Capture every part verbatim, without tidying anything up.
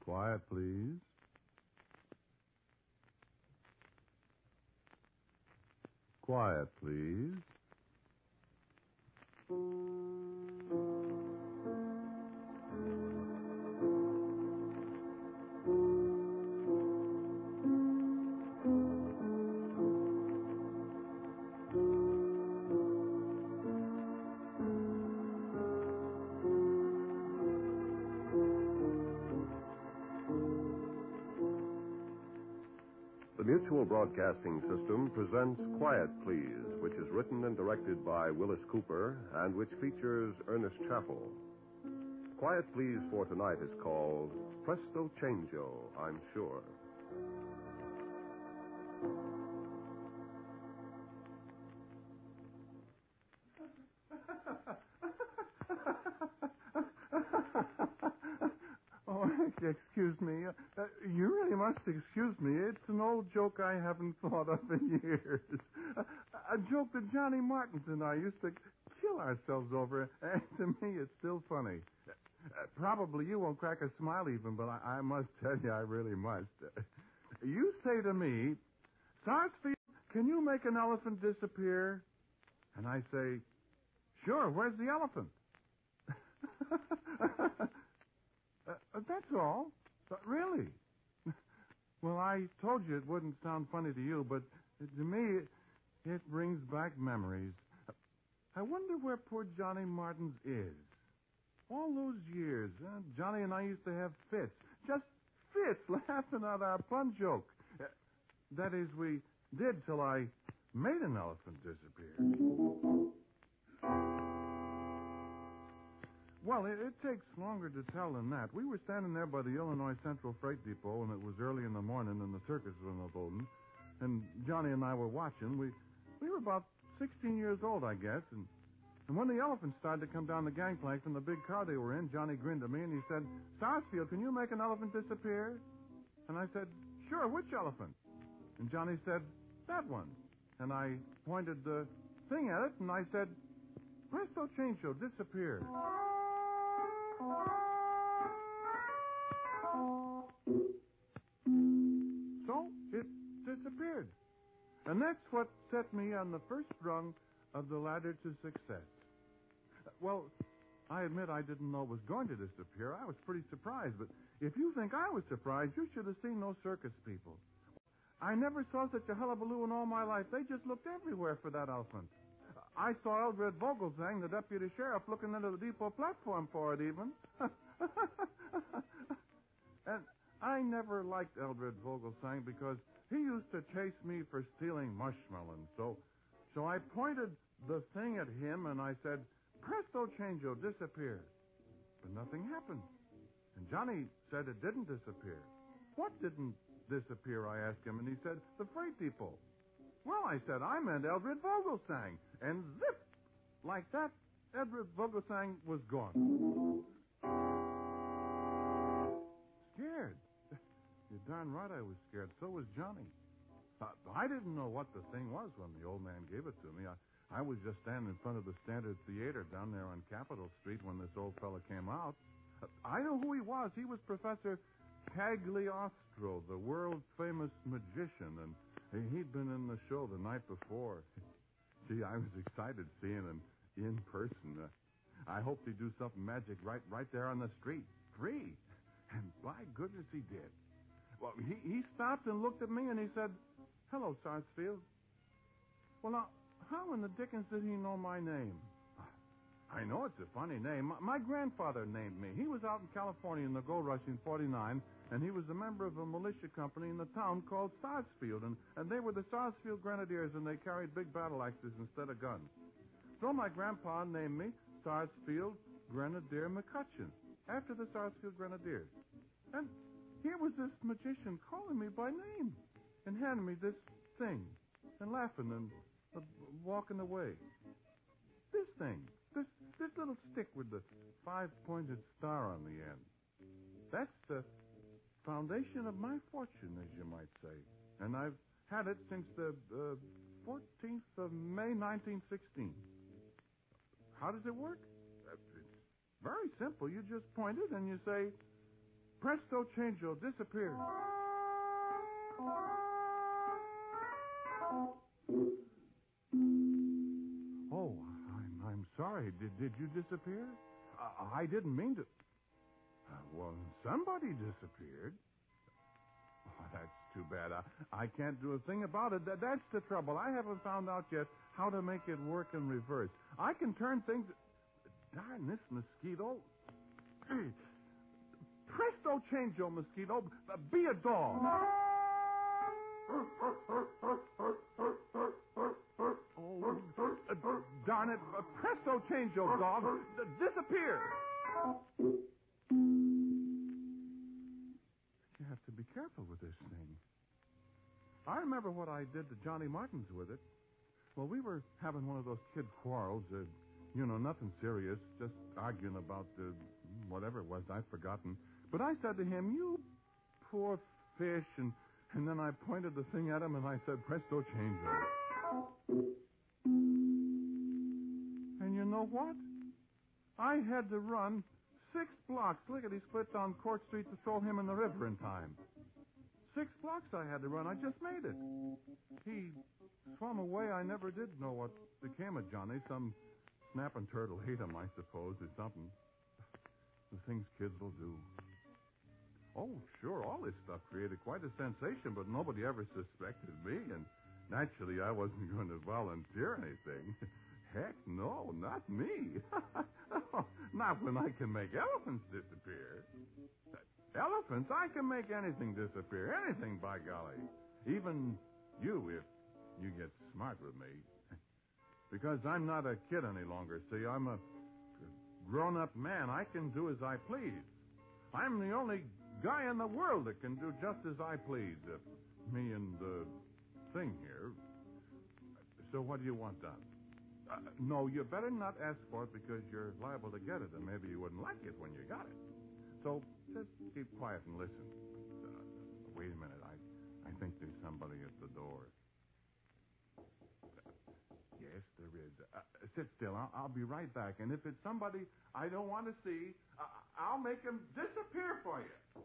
Quiet, please. Quiet, please. The Mutual Broadcasting System presents Quiet Please, which is written and directed by Willis Cooper and which features Ernest Chappell. Quiet Please for tonight is called Presto Changeo, I'm Sure. Excuse me. Uh, you really must excuse me. It's an old joke I haven't thought of in years. Uh, a joke that Johnny Martins and I used to kill ourselves over, and to me it's still funny. Uh, probably you won't crack a smile even, but I, I must tell you, I really must. Uh, you say to me, Sarsfield, can you make an elephant disappear? And I say, sure, where's the elephant? Uh, that's all. But really. Well, I told you it wouldn't sound funny to you, but to me, it, it brings back memories. I wonder where poor Johnny Martins is. All those years, uh, Johnny and I used to have fits. Just fits, laughing at our pun joke. Uh, that is, we did till I made an elephant disappear. Well, it, it takes longer to tell than that. We were standing there by the Illinois Central Freight Depot, and it was early in the morning, and the circus was in the building. And Johnny and I were watching. We we were about sixteen years old, I guess. And, and when the elephants started to come down the gangplank from the big car they were in, Johnny grinned at me, and he said, Sarsfield, can you make an elephant disappear? And I said, sure, which elephant? And Johnny said, that one. And I pointed the thing at it, and I said, Presto Changeo, disappear. So it disappeared. And that's what set me on the first rung of the ladder to success. Well, I admit I didn't know it was going to disappear. I was pretty surprised. But if you think I was surprised, you should have seen those circus people. I never saw such a hullabaloo in all my life. They just looked everywhere for that elephant. I saw Eldred Vogelsang, the deputy sheriff, looking into the depot platform for it, even. And I never liked Eldred Vogelsang because he used to chase me for stealing mushmelons. So, so I pointed the thing at him and I said, Presto Changeo, disappear. But nothing happened. And Johnny said it didn't disappear. What didn't disappear, I asked him, and he said, the freight depot. Well, I said, I meant Eldred Vogelsang. And zip! Like that, Eldred Vogelsang was gone. Scared. You're darn right I was scared. So was Johnny. Uh, I didn't know what the thing was when the old man gave it to me. I, I was just standing in front of the Standard Theater down there on Capitol Street when this old fella came out. Uh, I know who he was. He was Professor Cagliostro, the world-famous magician, and he'd been in the show the night before. Gee, I was excited seeing him in person. Uh, I hoped he'd do something magic right right there on the street. Free. And by goodness he did. Well, he, he stopped and looked at me and he said, hello, Sarsfield. Well, now, how in the dickens did he know my name? I know it's a funny name. My, my grandfather named me. He was out in California in the gold rush in forty-nine, and he was a member of a militia company in the town called Sarsfield, and, and they were the Sarsfield Grenadiers, and they carried big battle axes instead of guns. So my grandpa named me Sarsfield Grenadier McCutcheon, after the Sarsfield Grenadiers. And here was this magician calling me by name and handing me this thing and laughing and uh, walking away. This thing, this this little stick with the five-pointed star on the end. That's the foundation of my fortune, as you might say. And I've had it since the uh, fourteenth of May, nineteen sixteen. How does it work? It's very simple. You just point it and you say, presto changeo, disappeared. Oh, I'm, I'm sorry. Did, did you disappear? Uh, I didn't mean to. Uh, well, somebody disappeared. Oh, that's too bad. I, I can't do a thing about it. That, that's the trouble. I haven't found out yet how to make it work in reverse. I can turn things... Darn this mosquito. Presto changeo, mosquito. Be a dog. Oh, uh, darn it. Uh, presto changeo, dog. D- disappear. You have to be careful with this thing. I remember what I did to Johnny Martins with it. Well, we were having one of those kid quarrels. Uh, you know, nothing serious, just arguing about uh, whatever it was. I've forgotten. But I said to him, you poor fish, and, and then I pointed the thing at him, and I said, presto changeo. And you know what? I had to run six blocks, lickety-split down Court Street to throw him in the river in time. Six blocks I had to run. I just made it. He swam away. I never did know what became of Johnny. Some snapping turtle ate him, I suppose, or something. The things kids will do. Oh, sure, all this stuff created quite a sensation, but nobody ever suspected me, and naturally I wasn't going to volunteer anything. Heck, no, not me. Not when I can make elephants disappear. Elephants? I can make anything disappear. Anything, by golly. Even you, if you get smart with me. Because I'm not a kid any longer, see. I'm a grown-up man. I can do as I please. I'm the only guy in the world that can do just as I please. Uh, me and the thing here. So what do you want done? Uh, no, you better not ask for it because you're liable to get it, and maybe you wouldn't like it when you got it. So just keep quiet and listen. Uh, wait a minute. I, I think there's somebody at the door. Yes, there is. Uh, sit still. I'll, I'll be right back. And if it's somebody I don't want to see, uh, I'll make him disappear for you.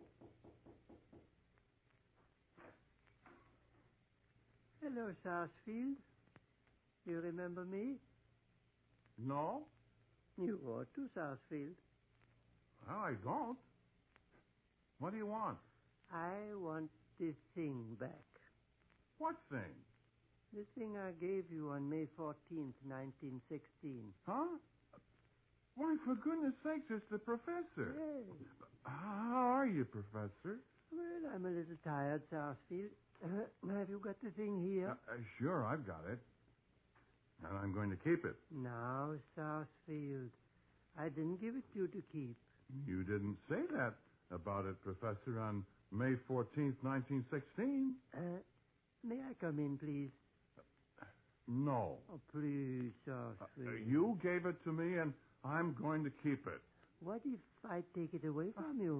Hello, Sarsfield. You remember me? No? You ought to, Sarsfield. Well, I don't. What do you want? I want this thing back. What thing? The thing I gave you on May fourteenth, nineteen sixteen. Huh? Why, for goodness sakes, it's the professor. Yes. How are you, Professor? Well, I'm a little tired, Sarsfield. Uh, have you got the thing here? Uh, uh, sure, I've got it. And I'm going to keep it. Now, Sarsfield, I didn't give it to you to keep. You didn't say that about it, Professor, on May fourteenth, nineteen sixteen. Uh, may I come in, please? No. Oh, please, Sarsfield. Uh, you gave it to me, and I'm going to keep it. What if I take it away from you?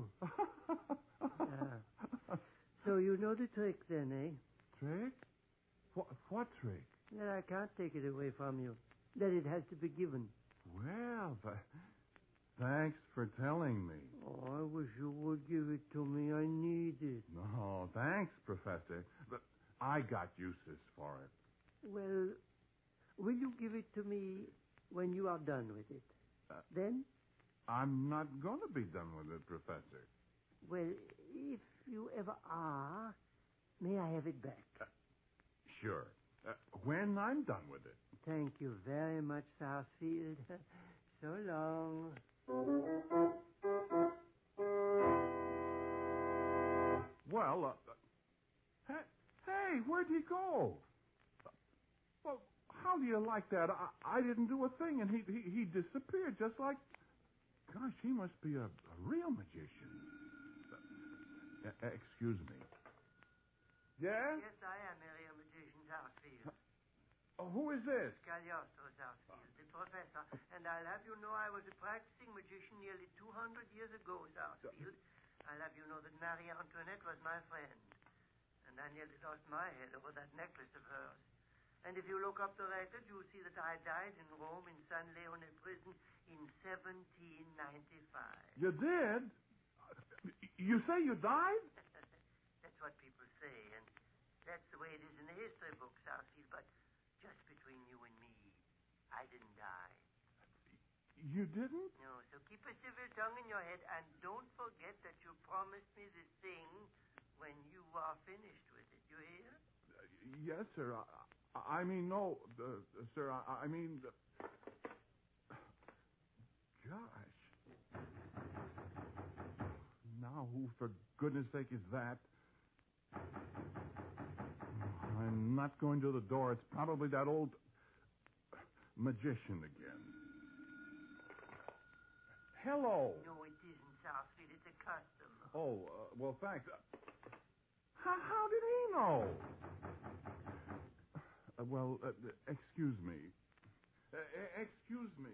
uh, so you know the trick, then, eh? Trick? What, what trick? That I can't take it away from you. That it has to be given. Well, th- thanks for telling me. Oh, I wish you would give it to me. I need it. No, thanks, Professor. But I got uses for it. Well, will you give it to me when you are done with it? Uh, then? I'm not going to be done with it, Professor. Well, if you ever are, may I have it back? Uh, sure. Uh, when I'm done with it. Thank you very much, Sarsfield. So long. Well, uh, hey, hey, where'd he go? Uh, well, how do you like that? I, I didn't do a thing, and he, he he disappeared just like... Gosh, he must be a, a real magician. Uh, uh, excuse me. Yeah? Yes, I am a real magician, Sarsfield. Oh, who is this? Cagliostro, Sarsfield, the professor. And I'll have you know I was a practicing magician nearly two hundred years ago, Sarsfield. I'll have you know that Marie Antoinette was my friend. And I nearly lost my head over that necklace of hers. And if you look up the record, you'll see that I died in Rome in San Leone prison in seventeen ninety-five. You did? You say you died? That's what people say, and that's the way it is in the history books, Southfield. But just between you and me, I didn't die. You didn't? No, so keep a civil tongue in your head, and don't forget that you promised me this thing when you are finished with it. You hear? Uh, yes, sir. I, I mean, no, uh, sir. I, I mean, uh, gosh. Now, who, for goodness sake, is that? I'm not going to the door. It's probably that old magician again. Hello. No, it isn't, Southfield. It's a customer. Oh, uh, well, thanks. How, how did he know? Uh, well, uh, excuse me. Uh, excuse me.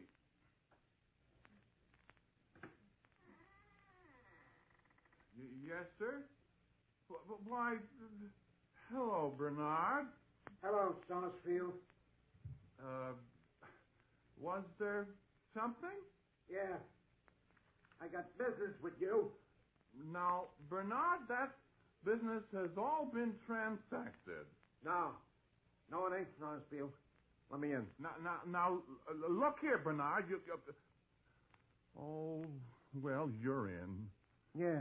Y- yes, sir? W- why, uh, hello, Bernard. Hello, Sarsfield. Uh, was there something? Yeah. I got business with you. Now, Bernard, that business has all been transacted. No. No, it ain't, Sarsfield. Let me in. Now, now, now, uh, look here, Bernard. You, you, oh, well, you're in. Yeah.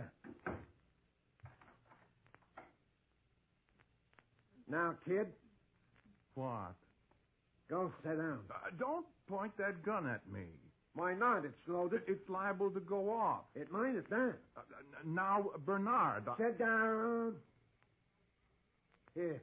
Now, kid, What? go sit down. Uh, don't point that gun at me. Why not? It's loaded. It's liable to go off. It might at that. Uh, n- now, Bernard. I- Sit down. Here.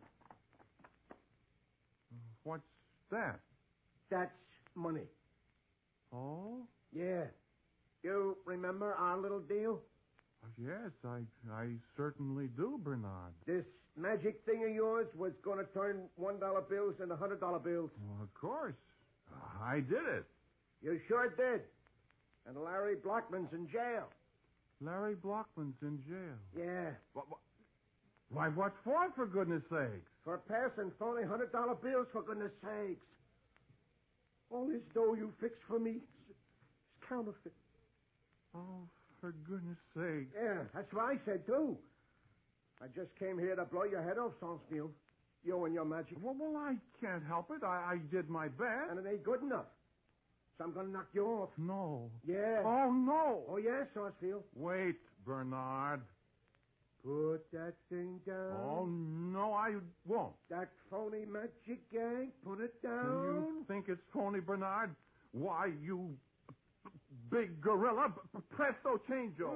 What's that? That's money. Oh? Yeah. You remember our little deal? Yes, I, I certainly do, Bernard. This magic thing of yours was going to turn one dollar bills into one hundred dollar bills. Well, of course. I did it. You sure did. And Larry Blockman's in jail. Larry Blockman's in jail. Yeah. What, what, why, what for, for goodness sakes? For passing phony one hundred dollar bills, for goodness sakes. All this dough you fixed for me is counterfeit. Oh, for goodness sake. Yeah, that's what I said, too. I just came here to blow your head off, Sarsfield. You and your magic. Well, well, I can't help it. I, I did my best. And it ain't good enough. So I'm going to knock you off. No. Yeah. Oh, no. Oh, yeah, Sarsfield. Wait, Bernard. Put that thing down. Oh, no, I won't. That phony magic gang, put it down. You think it's phony, Bernard? Why, you big gorilla. Presto changeo.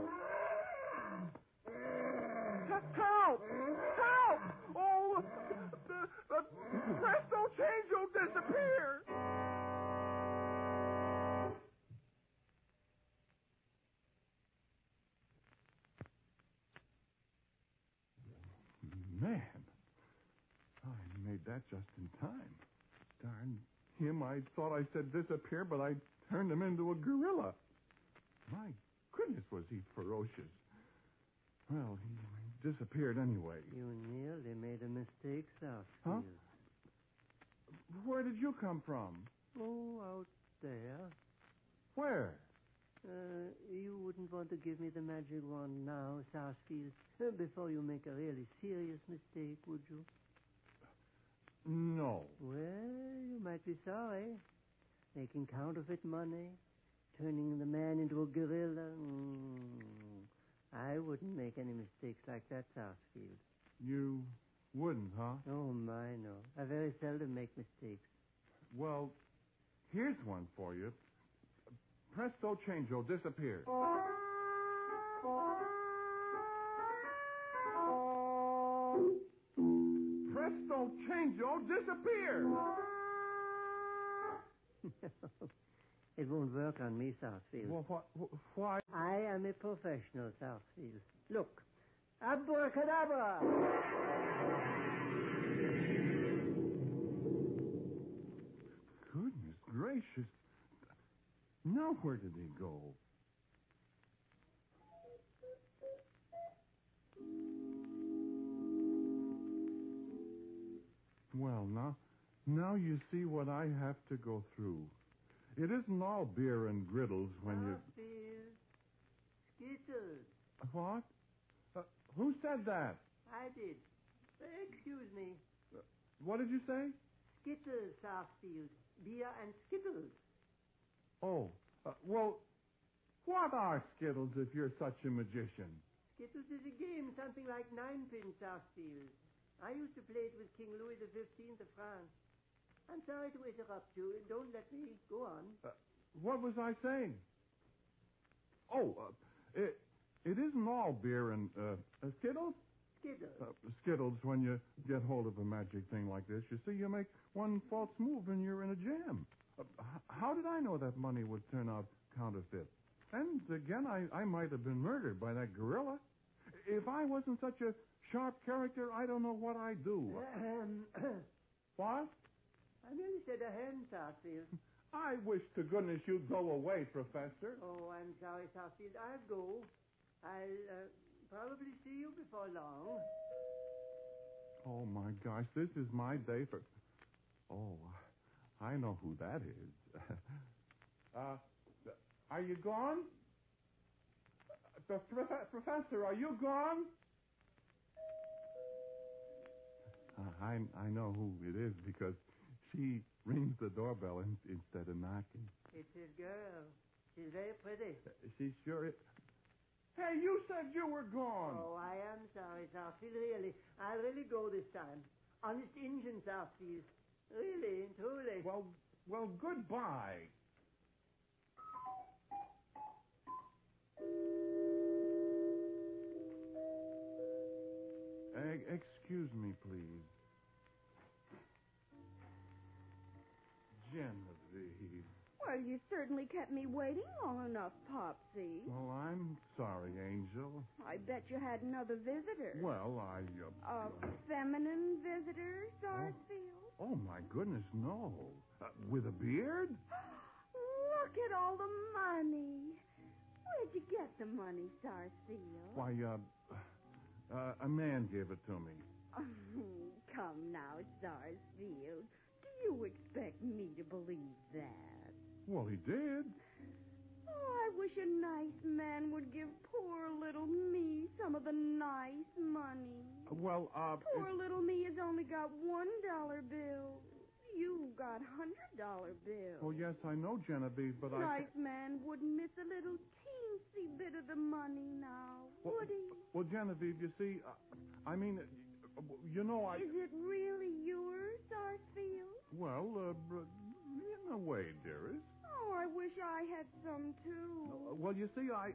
Help! Help! Oh, the, the Presto changeo disappeared. Man, I made that just in time. Darn him, I thought I said disappear, but I turned him into a gorilla. My goodness, was he ferocious. Well, he disappeared anyway. You nearly made a mistake, Southfield. Huh? Where did you come from? Oh, out there. Where? Uh, you wouldn't want to give me the magic wand now, Southfield, uh, before you make a really serious mistake, would you? No. Well, you might be sorry. Making counterfeit money, turning the man into a gorilla. Mm, I wouldn't make any mistakes like that, Southfield. You wouldn't, huh? Oh, my, no. I very seldom make mistakes. Well, here's one for you. Presto changeo disappeared. Presto changeo disappeared. It won't work on me, Southfield. Well, what, why? I am a professional, Southfield. Look. Abracadabra! Goodness gracious. Now where did he go? Well, now, now you see what I have to go through. It isn't all beer and griddles when you... Southfield. Skittles. What? Uh, who said that? I did. Excuse me. What did you say? Skittles, Sarsfield. Beer and Skittles. Oh, uh, well, what are Skittles if you're such a magician? Skittles is a game, something like ninepins, Sarsfield. I used to play it with King Louis the Fifteenth of France. I'm sorry to interrupt you. Don't let me. Go on. Uh, what was I saying? Oh, uh, it, it isn't all beer and uh, uh, Skittles? Skittles. Uh, Skittles, when you get hold of a magic thing like this, you see, you make one false move and you're in a jam. Uh, h- how did I know that money would turn out counterfeit? And again, I, I might have been murdered by that gorilla. If I wasn't such a sharp character, I don't know what I'd do. Ahem. What? I merely said a hen, Sarsfield. I wish to goodness you'd go away, Professor. Oh, I'm sorry, Sarsfield. I'll go. I'll uh, probably see you before long. Oh, my gosh, this is my day for... Oh, I know who that is. uh, are you gone? Uh, Prof- Professor, are you gone? Uh, I I know who it is because she rings the doorbell in, instead of knocking. It's his girl. She's very pretty. Uh, she sure is. Hey, you said you were gone. Oh, I am sorry, Sarsfield, really. I'll really go this time. Honest Injun, Sarsfield. Really, truly. Well, well, goodbye. Uh, excuse me, please. Genevieve. Well, you certainly kept me waiting long enough, Popsy. Well, I'm sorry, Angel. I bet you had another visitor. Well, I... Uh, A feminine visitor, Sarsfield? oh, my goodness, no. Uh, with a beard? Look at all the money. Where'd you get the money, Sarsfield? Why, uh, uh, a man gave it to me. Oh, come now, Sarsfield. Do you expect me to believe that? Well, he did. Oh, I wish a nice man would give poor little me some of the nice money. Well, uh... Poor it- little me has only got one dollar bill. You got hundred dollar bills. Oh, yes, I know, Genevieve, but I... Nice man wouldn't miss a little teensy bit of the money now, Well, would he? Well, Genevieve, you see, uh, I mean, uh, you know, I... Is it really yours, Sarsfield? Well, uh, br- in a way, dearest. Oh, I wish I had some too. Uh, well, you see, I...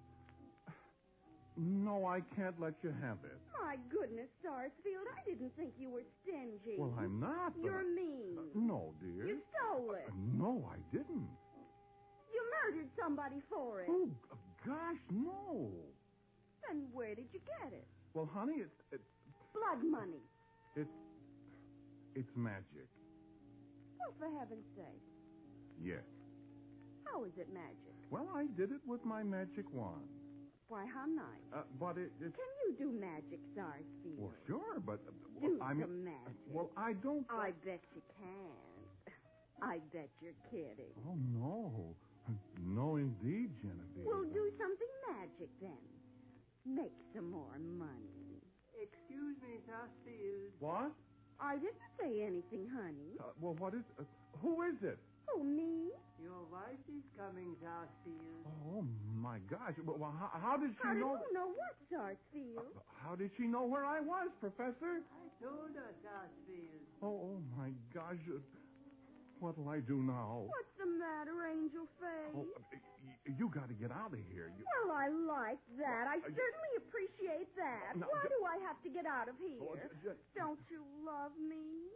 No, I can't let you have it. My goodness, Sarsfield, I didn't think you were stingy. Well, I'm not, but... You're mean. Uh, no, dear. You stole it. Uh, no, I didn't. You murdered somebody for it. Oh, g- gosh, no. Then where did you get it? Well, honey, it's... It, Blood money. it's... It's magic. Well, for heaven's sake. Yes. How is it magic? Well, I did it with my magic wand. Why, how nice. Uh, but it... It's... Can you do magic, Sarsfield? Well, sure, but... Uh, Do I mean, some magic. Well, I don't... I bet you can. I bet you're kidding. Oh, no. No, indeed, Genevieve. Well, do something magic then. Make some more money. Excuse me, Sarsfield. What? I didn't say anything, honey. Uh, well, what is... Uh, who is it? Oh, me? Your wife is coming, Sarsfield. Oh, my gosh. Well, well, how, how did she How do know... you know what, Sarsfield? Uh, how did she know where I was, Professor? I told her, Sarsfield. Oh, oh, my gosh. Uh, what'll I do now? What's the matter, Angel Face? Oh, uh, y- you got to get out of here. You... Well, I like that. I Uh, certainly appreciate that. No, Why d- do I have to get out of Oh, here? d- d- Don't you love me?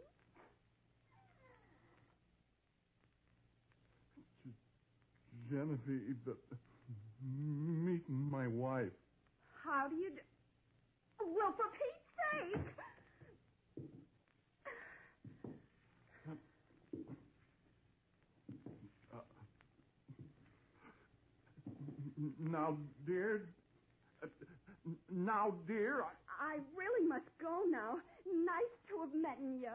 Genevieve, uh, meet my wife. How do you do? Well, for Pete's sake! N- Now, dear... uh, n- Now, dear, I... I really must go now. Nice to have met you.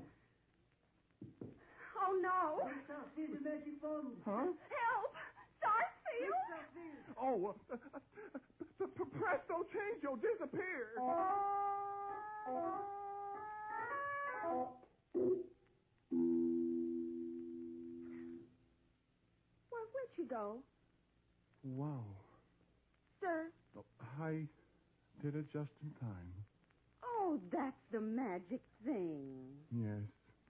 Oh, no. Sarsfield, the magic wand. Huh? Help! Sarsfield! Sarsfield. Oh, uh, uh, The Presto Changeo disappeared. Well, where'd she go? Wow. Sir? Oh, I did it just in time. Oh, that's the magic thing. Yes.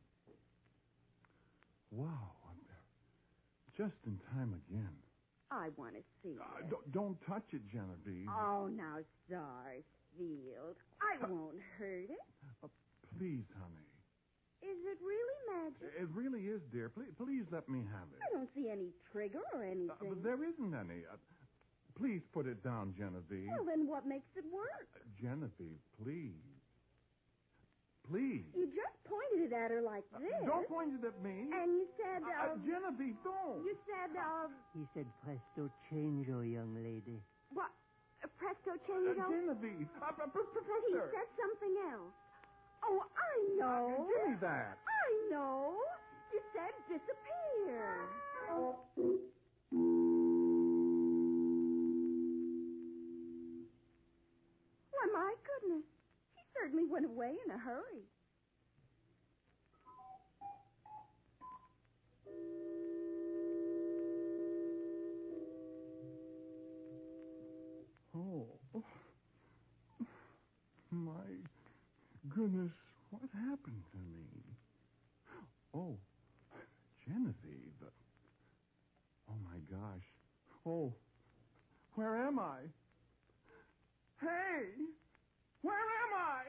Wow. Just in time again. I want to see Uh, it. don't, don't touch it, Genevieve. Oh, now, Sarsfield. I won't hurt it. Uh, please, honey. Is it really magic? It really is, dear. Please, please let me have it. I don't see any trigger or anything. Uh, but there isn't any. Uh, please put it down, Genevieve. Well, then what makes it work? Uh, Genevieve, please. Please. You just pointed it at her like this. Uh, don't point it at me. And you said, Uh, uh, Genevieve, don't. you said, uh, He said, Presto Changeo, young lady. what? Uh, presto Uh, changeo? Genevieve. Uh, uh, Pro- He Professor. said something else. Oh, I know. Uh, give me that. I know. You said disappear. Why, my goodness. He certainly went away in a hurry. Oh. My goodness, what happened to me? Oh, Genevieve. Oh, my gosh. Oh, where am I? Hey! Where am I?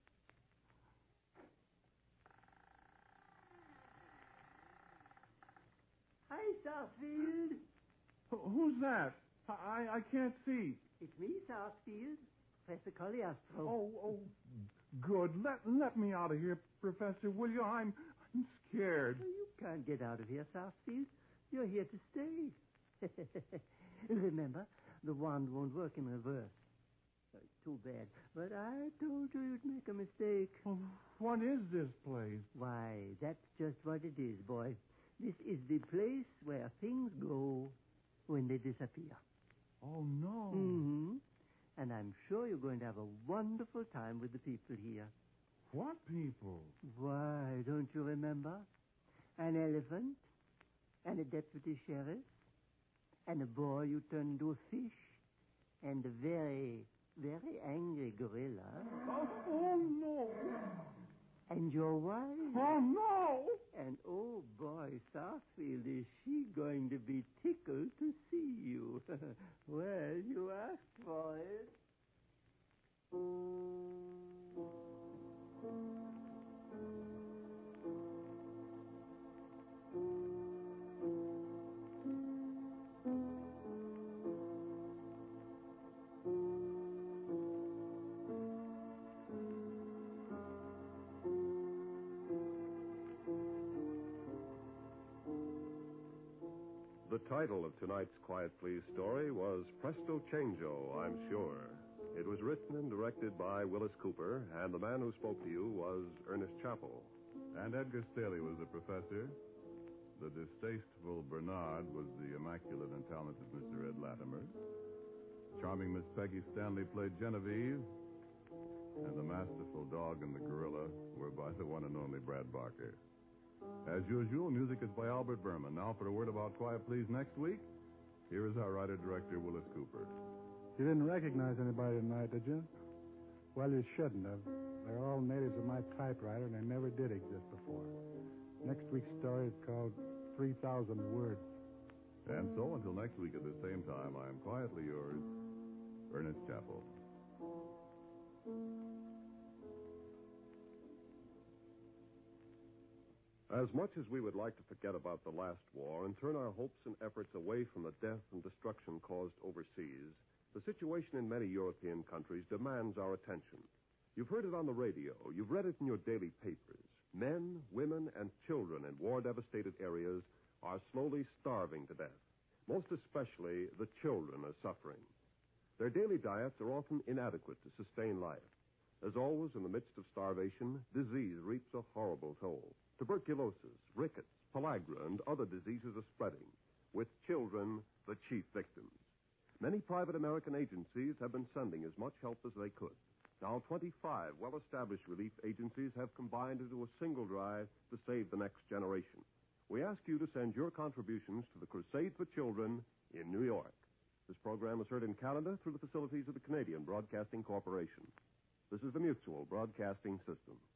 Hi, Sarsfield. Wh- Who's that? I, I I can't see. It's me, Sarsfield. Professor Cogliastro. Oh, oh, good. Let let me out of here, Professor, will you? I'm I'm scared. Well, you can't get out of here, Sarsfield. You're here to stay. Remember, the wand won't work in reverse. Oh, too bad. But I told you you'd make a mistake. Well, what is this place? Why, that's just what it is, boy. This is the place where things go when they disappear. Oh, no. Mm-hmm. And I'm sure you're going to have a wonderful time with the people here. What people? Why, don't you remember? An elephant, and a deputy sheriff, and a boy you turned into a fish, and a very, very angry gorilla. Oh, oh no. And your wife. Oh, no. And oh boy, Sarsfield, is she going to be tickled to see you? Well, you asked for it. The title of tonight's Quiet Please story was Presto Changeo, I'm sure. It was written and directed by Willis Cooper, and the man who spoke to you was Ernest Chappell. And Edgar Staley was the professor. The distasteful Bernard was the immaculate and talented Mister Ed Latimer. Charming Miss Peggy Stanley played Genevieve. And the masterful dog and the gorilla were by the one and only Brad Barker. As usual, music is by Albert Berman. Now for a word about Quiet Please next week, here is our writer-director, Willis Cooper. You didn't recognize anybody tonight, did you? Well, you shouldn't have. They're all natives of my typewriter, and they never did exist before. Next week's story is called three thousand Words. And so, until next week at the same time, I am quietly yours, Ernest Chappell. As much as we would like to forget about the last war and turn our hopes and efforts away from the death and destruction caused overseas, the situation in many European countries demands our attention. You've heard it on the radio. You've read it in your daily papers. Men, women, and children in war-devastated areas are slowly starving to death. Most especially, the children are suffering. Their daily diets are often inadequate to sustain life. As always, in the midst of starvation, disease reaps a horrible toll. Tuberculosis, rickets, pellagra, and other diseases are spreading, with children the chief victims. Many Many private American agencies have been sending as much help as they could. Now, twenty-five well-established relief agencies have combined into a single drive to save the next generation. We ask you to send your contributions to the Crusade for Children in New York. This program is heard in Canada through the facilities of the Canadian Broadcasting Corporation. This is the Mutual Broadcasting System.